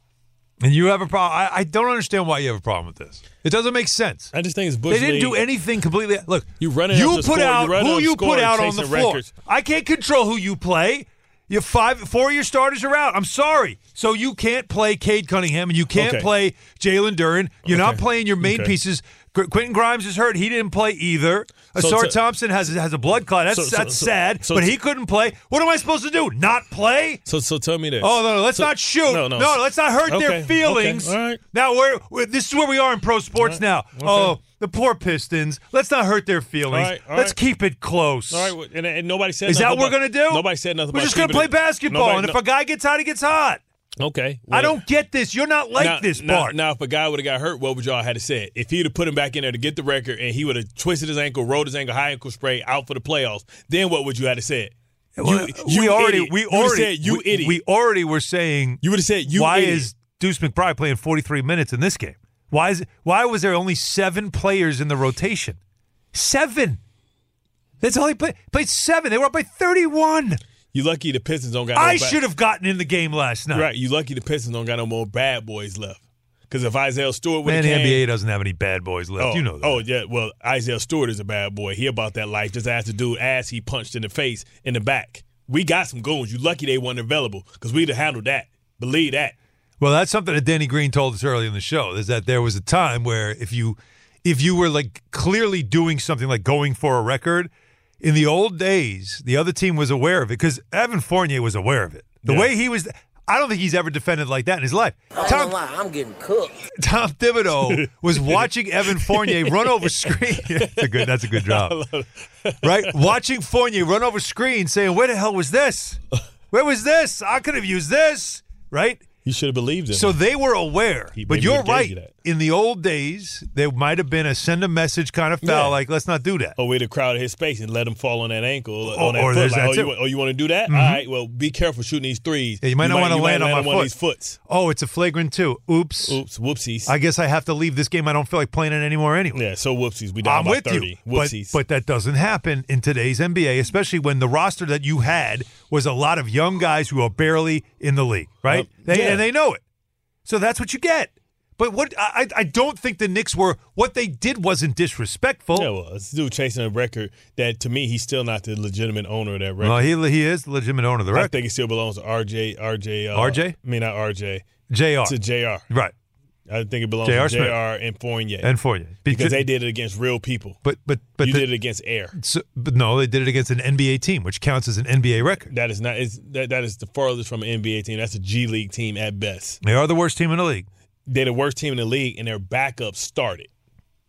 And you have a problem. I, I don't understand why you have a problem with this. It doesn't make sense. I just think it's Bush They didn't League. do anything completely. Look, You running you up put the score, out you running who up you score put and out on the chasing floor. records. I can't control who you play. You five, four of your starters are out. I'm sorry. So you can't play Cade Cunningham and you can't Okay. play Jalen Duren. You're not Okay. playing your main Okay. pieces. Qu- Quentin Grimes is hurt. He didn't play either. So Asar to- Thompson has has a blood clot. That's So- so- that's so- sad. so but to- he couldn't play. What am I supposed to do? Not play? So, so tell me this. Oh no, no! Let's So- not shoot. No, no, let's not hurt Okay, their feelings. okay, all right. Now we're, we're this is where we are in pro sports now. Oh, the poor Pistons. Let's not hurt their feelings. All right, all let's right. keep it close. All right, well, and, and nobody said Is that nothing what we're about- gonna do? Nobody said nothing We're about just gonna keeping play it- basketball, Nobody- and if no- a guy gets hot, he gets hot. Okay. I well- don't get this. You're not like now, this, now, Bart. Now, if a guy would have got hurt, what would y'all have to say? If he'd have put him back in there to get the record and he would have twisted his ankle, rolled his ankle, high ankle spray, out for the playoffs, then what would you have to say? Well, You, you we already, idiot. we You would've already, said, you we, idiot. we already were saying. You would have said, you Why idiot. is Deuce McBride playing forty-three minutes in this game? Why is why was there only seven players in the rotation? Seven. That's all he played. Played seven. They were up by thirty-one. You lucky the Pistons don't got no I bad- should have gotten in the game last night. Right. You lucky the Pistons don't got no more bad boys left. Because if Isaiah Stewart would Man, have the came, N B A doesn't have any bad boys left. Oh, you know that. Oh, yeah. Well, Isaiah Stewart is a bad boy. He about that life. Just ask the dude ass he punched in the face in the back. We got some goons. You lucky they weren't available because we'd have handled that. Believe that. Well, that's something that Danny Green told us early in the show, is that there was a time where if you if you were like clearly doing something like going for a record, in the old days, the other team was aware of it because Evan Fournier was aware of it. The Yeah. way he was, I don't think he's ever defended like that in his life. I ain't Tom, gonna lie, I'm getting cooked. Tom Thibodeau was watching Evan Fournier run over screen. that's a good. That's a good job, right? Watching Fournier run over screen, saying, "Where the hell was this? Where was this? I could have used this." Right? You should have believed him. So they were aware. He- but maybe you're he gave right. you that. In the old days, there might have been a send a message kind of foul, Yeah. like let's not do that. Or we'd have crowded his space and let him fall on that ankle, Oh, on that or foot. there's Like, that oh, you, too. wa- oh, you want to do that? Mhm. All right. Well, be careful shooting these threes. Yeah, you might not want to you land might on my one of foot. these foots. Oh, it's a flagrant two. Oops. Oops. Whoopsies. I guess I have to leave this game. I don't feel like playing it anymore anyway. yeah. So whoopsies. We down I'm by with thirty. you, but, Whoopsies. but that doesn't happen in today's N B A, especially when the roster that you had was a lot of young guys who are barely in the league, right? Uh, they, yeah. And they know it. So that's what you get. But what I, I don't think the Knicks were, what they did wasn't disrespectful. yeah, well, this dude chasing a record that, to me, he's still not the legitimate owner of that record. Well, he, he is the legitimate owner of the I record. think it still belongs to R J. R J. Uh, R J? I mean, not R J. J R. To J R. Right. I think it belongs J R. to Smith. J R and Fournier. And Fournier. Because, Because- they did it against real people. But but but you the- did it against air. So, but no, they did it against an N B A team, which counts as an N B A record. That is not. It's, that, that is the farthest from an N B A team. That's a G League team at best. They are the worst team in the league. They're the worst team in the league, and their backup started.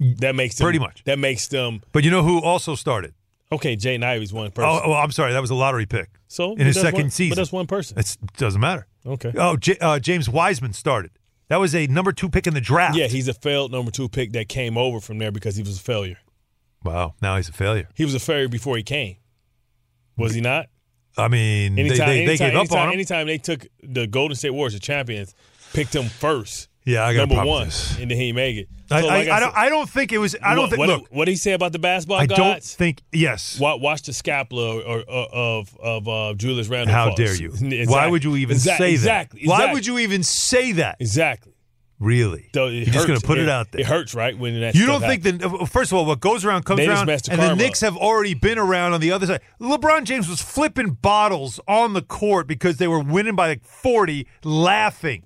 That makes them, Pretty much. That makes them. But you know who also started? Okay, Jaden Ivey's one person. Oh, oh, I'm sorry. That was a lottery pick. So in his that's second one, season. But that's one person. It doesn't matter. Okay. Oh, J- uh, James Wiseman started. That was a number two pick in the draft. Yeah, he's a failed number two pick that came over from there because he was a failure. Wow. Now he's a failure. He was a failure before he came. Was he not? I mean, anytime, they, they, anytime, they gave anytime, up on him. Anytime they took the Golden State Warriors, the champions, picked him first. Yeah, I got number a problem one, with this. and then he make it. So I, like I, I, I, don't, I don't think it was. I don't what, think. What, look, what did he say about the basketball I gods? don't think. Yes. Watch, watch the scapula or, or, of of uh, Julius Randle. How falls. dare you? Exactly. Why would you even exactly. say that? Exactly. Why exactly. would you even say that? Exactly. Really? So it You're hurts. just going to put it, it out there. It hurts, right? When that you stuff don't think happens. that? First of all, what goes around comes They just around, messed the and the karma Knicks up. have already been around on the other side. LeBron James was flipping bottles on the court because they were winning by like forty, laughing.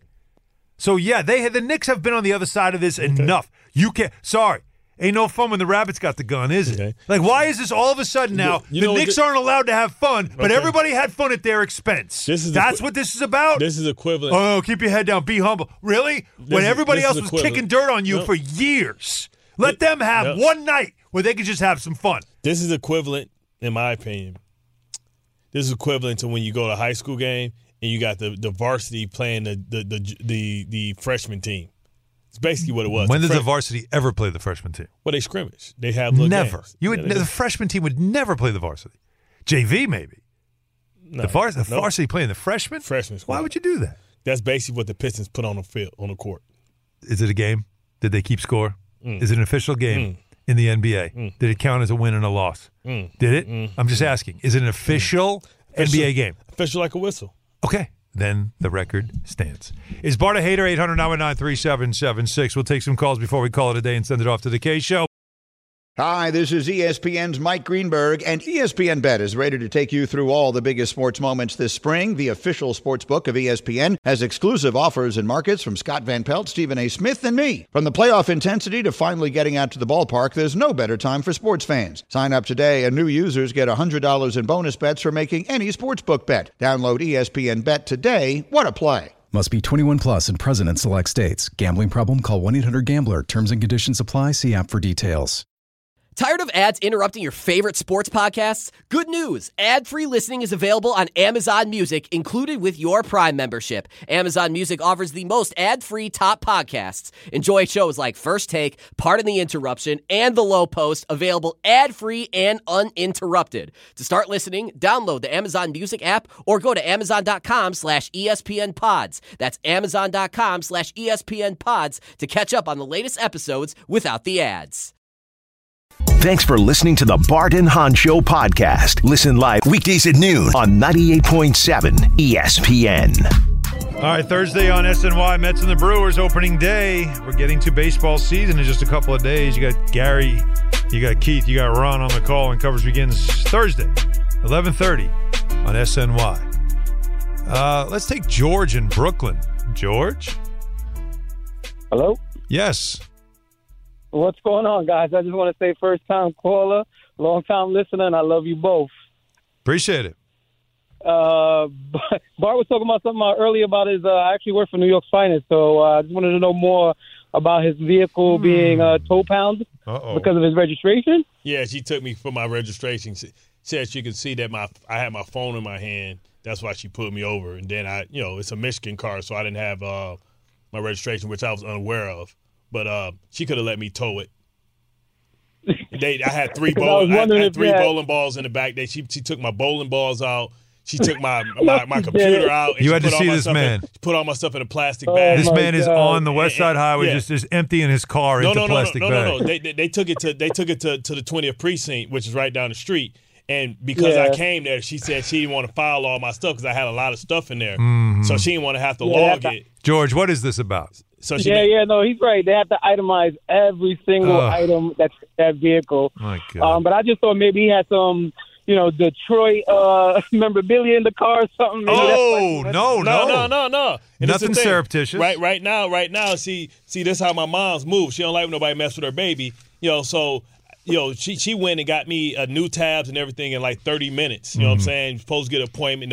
So yeah, they had, the Knicks have been on the other side of this okay. enough. You can't. Sorry. Ain't no fun when the rabbits got the gun, is it? Okay. Like, why is this all of a sudden now you the Knicks the, aren't allowed to have fun, but okay. everybody had fun at their expense? This is That's equi- what this is about? This is equivalent. Oh, keep your head down. Be humble. Really? This when is, everybody else was equivalent. kicking dirt on you nope. for years. Let them have nope. one night where they could just have some fun. This is equivalent, in my opinion. This is equivalent to when you go to a high school game and you got the, the varsity playing the the, the the the freshman team. It's basically what it was. When the does fre- the varsity ever play the freshman team? Well, they scrimmage. They have little never. games. You would yeah, the freshman team would never play the varsity. J V maybe. No, the, vars- the nope. varsity playing the freshman. Freshman. Squad. Why would you do that? That's basically what the Pistons put on the field on the court. Is it a game? Did they keep score? Mm. Is it an official game Mm. in the N B A? Mm. Did it count as a win and a loss? Mm. Did it? Mm. I'm just asking. Is it an official, mm. N B A game? Official like a whistle. Okay. Then the record stands. Is Bart a hater? eight hundred nine nine three seven seven six. We'll take some calls before we call it a day and send it off to the K Show. Hi, this is E S P N's Mike Greenberg, and E S P N Bet is ready to take you through all the biggest sports moments this spring. The official sports book of E S P N has exclusive offers and markets from Scott Van Pelt, Stephen A. Smith, and me. From the playoff intensity to finally getting out to the ballpark, there's no better time for sports fans. Sign up today, and new users get one hundred dollars in bonus bets for making any sportsbook bet. Download E S P N Bet today. What a play. Must be twenty-one plus and present in select states. Gambling problem? Call one eight hundred gambler. Terms and conditions apply. See app for details. Tired of ads interrupting your favorite sports podcasts? Good news. Ad-free listening is available on Amazon Music, included with your Prime membership. Amazon Music offers the most ad-free top podcasts. Enjoy shows like First Take, Pardon the Interruption, and The Low Post, available ad-free and uninterrupted. To start listening, download the Amazon Music app or go to amazon.com slash ESPN pods. That's amazon.com slash ESPN pods to catch up on the latest episodes without the ads. Thanks for listening to the Bart and Hahn Show podcast. Listen live weekdays at noon on ninety-eight point seven E S P N. All right, Thursday on S N Y, Mets and the Brewers opening day. We're getting to baseball season in just a couple of days. You got Gary, you got Keith, you got Ron on the call, and coverage begins Thursday, eleven thirty on S N Y. Uh, let's take George in Brooklyn. George? Hello? Yes. What's going on, guys? I just want to say first-time caller, long-time listener, and I love you both. Appreciate it. Uh, Bart was talking about something earlier about his, uh, I actually work for New York's Finest, so uh, I just wanted to know more about his vehicle hmm. being uh, tow-pound because of his registration. Yeah, she took me for my registration. She said she could see that my I had my phone in my hand. That's why she pulled me over. And then, I, you know, it's a Michigan car, so I didn't have uh, my registration, which I was unaware of. But uh, she could have let me tow it. They, I had three bowling, I, I had three had... bowling balls in the back. They, she, she took my bowling balls out. She took my my, my computer out. And you she had to put see all my this man. In, put all my stuff in a plastic oh bag. This man God. is on the West Side Highway, yeah. just, just emptying his car no, into no, no, plastic no, bag. No, no, no. They, they, they took it to they took it to, to the twentieth precinct, which is right down the street. And because yeah. I came there, she said she didn't want to file all my stuff because I had a lot of stuff in there. Mm-hmm. So she didn't want to have to yeah, log it. George, what is this about? So she yeah, made, yeah, no, he's right. They have to itemize every single oh. item that's that vehicle. My God. Um, but I just thought maybe he had some, you know, Detroit uh, memorabilia in the car or something. Maybe oh, that's no, no, no, no, no. And Nothing surreptitious. Right, right now, right now. See, see, this is how my mom's move. She don't like when nobody mess with her baby. You know, so. You know, she she went and got me uh, new tabs and everything in like thirty minutes. You know mm-hmm. what I'm saying? You're supposed to get an appointment. Nope.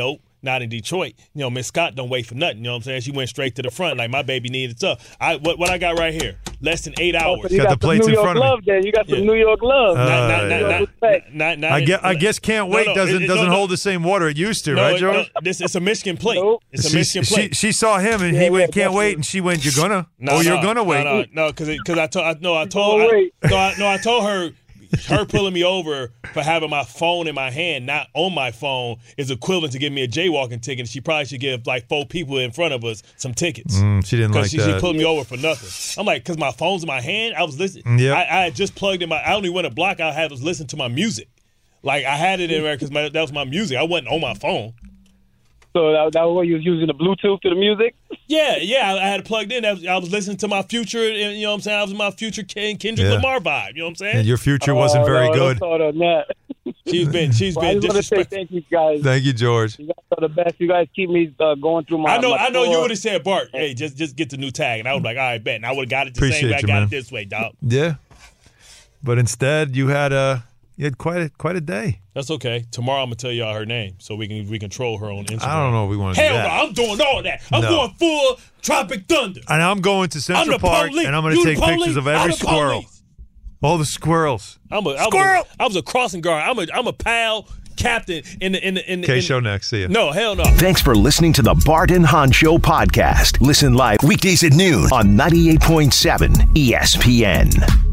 not in Detroit. You know, Miss Scott don't wait for nothing. You know what I'm saying? She went straight to the front like my baby needed stuff. I what what I got right here, less than eight hours. Oh, so you got, got the plates New in York front love, of me. Then. You got some yeah. New York love. Uh, not, not, not, not, not, not I, in, guess, I guess can't wait no, no, doesn't it, doesn't no, no. hold the same water it used to, no, right, it, George? No, this it's a Michigan plate. Nope. It's a she, Michigan plate. She, she saw him and yeah, he went, yeah, can't wait, and she went, you're gonna? No, oh, no, you're gonna wait? No, no, because no, because I told I, no, I told I, no, I, no, I told her. Her pulling me over for having my phone in my hand, not on my phone, is equivalent to giving me a jaywalking ticket. She probably should give like four people in front of us some tickets. Mm, she didn't like she, that. She pulled me over for nothing. I'm like, because my phone's in my hand. I was listening. Yep. I, I had just plugged in my. I only went a block. I had was listening to my music. Like I had it in there because that was my music. I wasn't on my phone. So that, that was what you was using the Bluetooth to the music? Yeah, yeah. I, I had it plugged in. I was, I was listening to my Future, and you know what I'm saying? I was in my Future Ken, Kendrick yeah. Lamar vibe. You know what I'm saying? And your future wasn't oh, very no, good. Don't on that. She's been, she's well, been I just want to say thank you guys. Thank you, George. You guys are the best. You guys keep me uh, going through my. I know, my I know. tour. You would have said, Bart, hey, just just get the new tag, and I was like, all right, bet. And I would have got it the Appreciate same way you, I got man. it this way, dog. Yeah, but instead you had a you had quite a quite a day. That's okay. Tomorrow I'm gonna tell y'all her name so we can we control her on Instagram. I don't know if we want to do Hell that. no, I'm doing all that. I'm No. going full Tropic Thunder. And I'm going to Central Park, police. and I'm going to You take the police. pictures of I'm every the squirrel. police. All the squirrels. I'm a, I Squirrel! Was a, I was a crossing guard. I'm a I'm a pal captain in the in the in the. Okay, in, show next. See ya. No, hell no. Thanks for listening to the Bart and Hahn Show podcast. Listen live weekdays at noon on ninety-eight point seven E S P N.